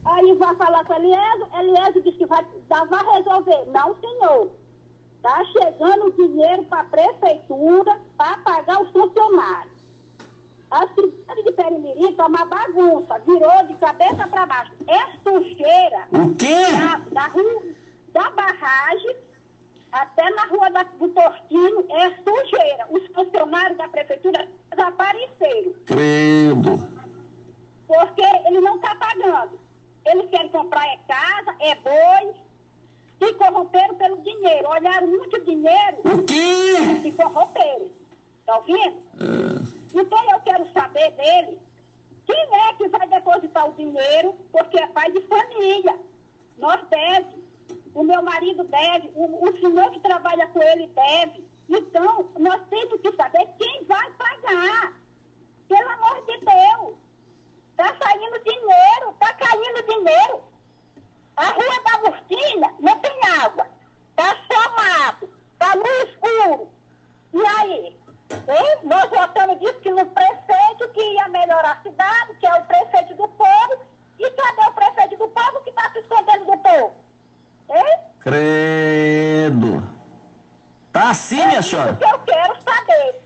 Aí vai falar com Eliezer disse que vai resolver. Não, senhor. Está chegando dinheiro para a prefeitura para pagar os funcionários. A cidade de Perimirim está uma bagunça, virou de cabeça para baixo. É sujeira. O quê? Da rua da barragem até na rua do Tortinho é sujeira. Os funcionários da prefeitura desapareceram. Credo. Porque ele não está pagando. Eles querem comprar casa, boi. Se corromperam pelo dinheiro. Olharam muito dinheiro. O quê? Se corromperam. Está ouvindo? Então eu quero saber dele quem é que vai depositar o dinheiro, porque é pai de família. Nós deve. O meu marido deve. O senhor que trabalha com ele deve. Então, nós temos que saber quem vai pagar. Pelo amor de Deus. Está saindo dinheiro, está caindo dinheiro. A rua da Murtinha não tem água. Está só mato. Está no escuro. E aí? Hein? Nós votamos disso que no prefeito que ia melhorar a cidade, que é o prefeito do povo. E cadê o prefeito do povo que está se escondendo do povo? Hein? Credo. Tá assim, minha senhora? Isso que eu quero saber.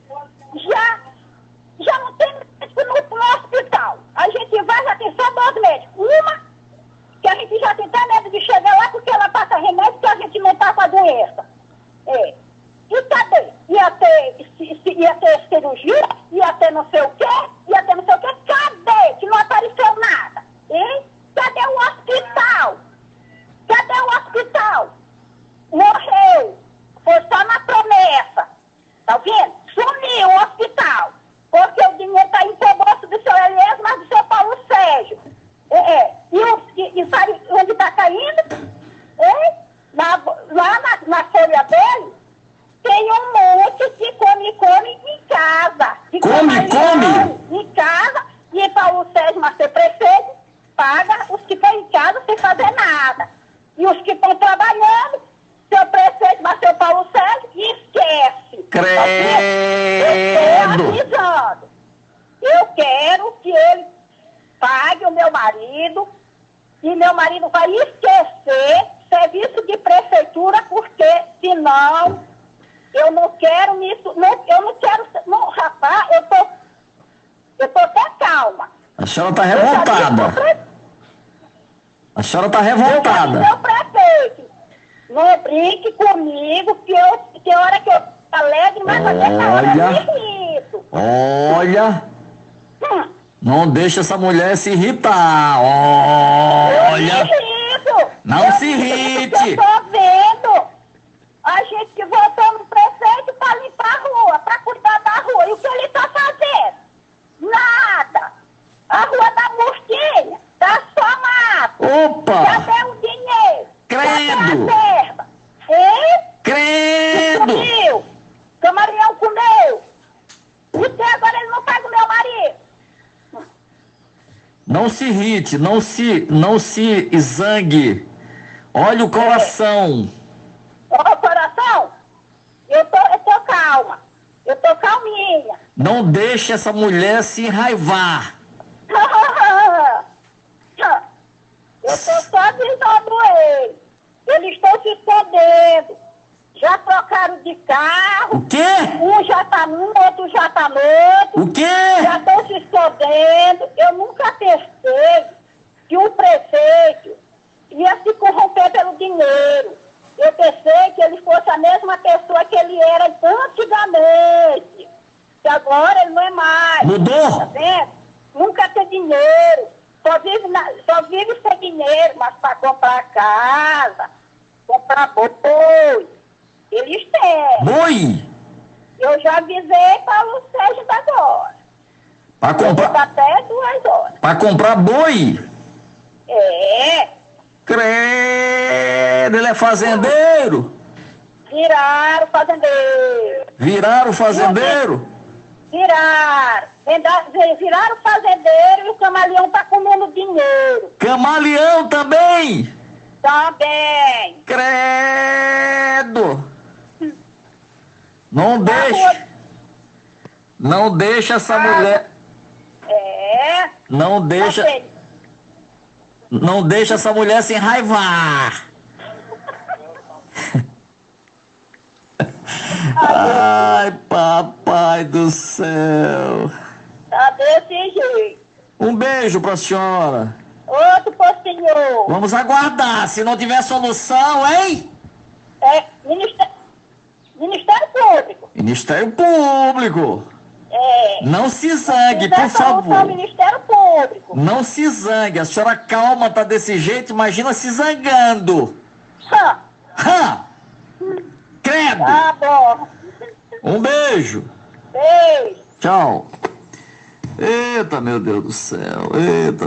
Já não tem médico no hospital. A gente vai, já tem só 2 médicos. Uma, que a gente já tem até medo de chegar lá porque ela passa remédio que a gente não está com a doença. E cadê? Ia ter cirurgia, ia ter não sei o quê, Cadê? Que não apareceu nada. Hein? Cadê o hospital? Cadê o hospital? Morreu. Foi só na promessa. Tá vendo? Sumiu o hospital. Porque o dinheiro está indo pro bolso do seu Eliezer, mas do seu Paulo Sérgio. E sabe onde está caindo? Lá na folha dele, tem um monte de come em casa. Come? Em casa. E Paulo Sérgio, mas ser prefeito, paga os que estão em casa sem fazer nada. E os que estão trabalhando, seu prefeito, mas seu Paulo Sérgio, esquece. Credo. Eu estou avisando. Eu quero que ele pague o meu marido, e meu marido vai esquecer serviço de prefeitura, porque senão eu não quero nisso, eu não quero, não, rapaz, eu tô até calma. A senhora está revoltada. A senhora está revoltada. Meu prefeito, não brinque comigo, que tem hora que eu tô alegre, mas a minha hora me irrito. Olha, não deixa essa mulher se irritar. Olha, não se irrite. Eu tô vendo. A gente que votou no prefeito para limpar a rua, para cuidar da rua. E o que ele está fazendo? Nada. A rua da Murtinha tá só mato. Opa! Cadê o dinheiro? Credo! Cadê a verba? Hein? Credo! Sumiu. Camaleão comeu. E até agora ele não paga o meu marido. Não se irrite, não se zangue. Olha o coração. Ó, coração, eu tô calma. Eu tô calminha. Não deixe essa mulher se enraivar. Eu tô só avisando ele. Eles estão se escondendo. Já trocaram de carro. O quê? Um já tá num, outro já tá no outro. O quê? Já estão se escondendo. Eu nunca pensei que um prefeito ia se corromper pelo dinheiro. Eu pensei que ele fosse a mesma pessoa que ele era antigamente. Que agora ele não é mais. Mudou? Tá vendo? Nunca tem dinheiro. Só vive sem dinheiro, mas para comprar casa, comprar boi, eles têm. Boi? Eu já avisei Paulo Sérgio da agora. Para comprar? Até 2 horas. Para comprar boi? É. Credo, ele é fazendeiro? Viraram fazendeiro. Viraram fazendeiro? Viraram. Viraram fazendeiro e o camaleão tá comendo dinheiro. Camaleão também? Também. Credo. Não deixa essa mulher. É. Não deixa Não deixa essa mulher se enraivar. Ai, papai do céu. Tá desse jeito. Um beijo pra senhora. Outro pro senhor. Vamos aguardar. Se não tiver solução, hein? É, Ministério Público. Ministério Público. É. Não se zangue, Quiser por solução, favor. Ministério Público. Não se zangue. A senhora calma, tá desse jeito, imagina se zangando. Hã. Hã? Credo. Tá bom. Um beijo. Beijo. Tchau. Eita, meu Deus do céu. Eita.